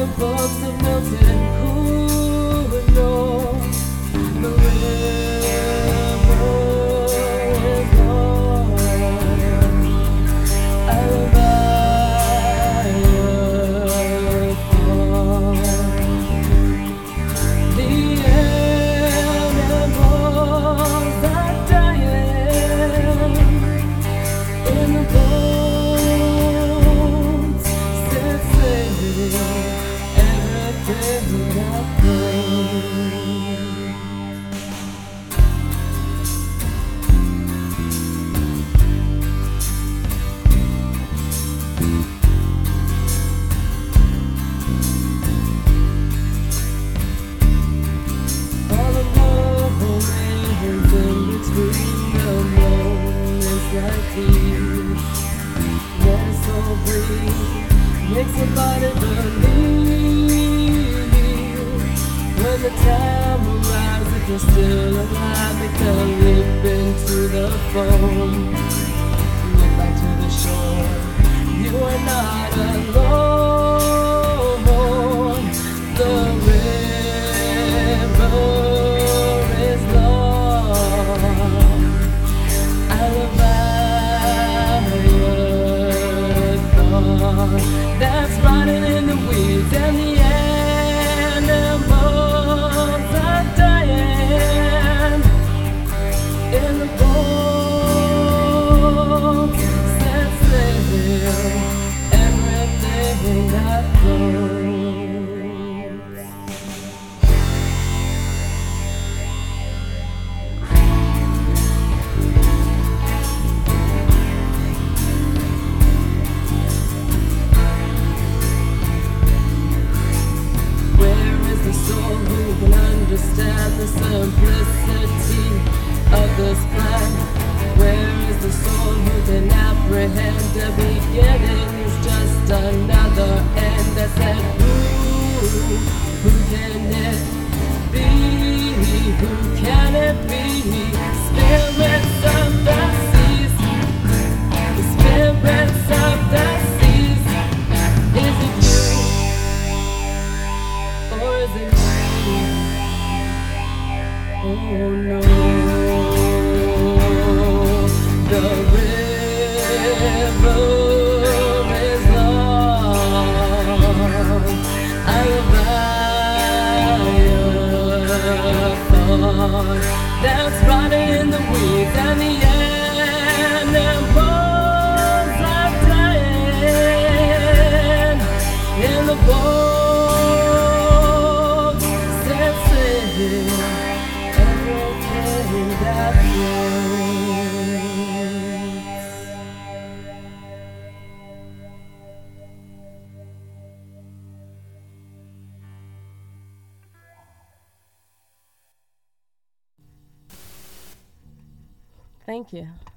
the books of Milton, who would know the river is long? The animals are dying in the boats set sailing, everything I pray. All the love remains in between the moments like these. Let us all breathe, makes your body believe. When the time arrives, if you're still alive, they can leap into the foam. Look back to the shore, you are not alone. The river is long. That's running in the weeds, and the animals are dying in the boats set sail, everything that floats. Who can understand the simplicity of this plan? Where is the soul who can apprehend the beginning is just another end? That said, who can it be? Who can it be? Spirits of the seas, the spirits of the seas. Is it you, or is it you? Oh no, the river is long. Leviathan that's running in the weeds, and the animals are dying in the boat set sail, everything that floats. Thank you.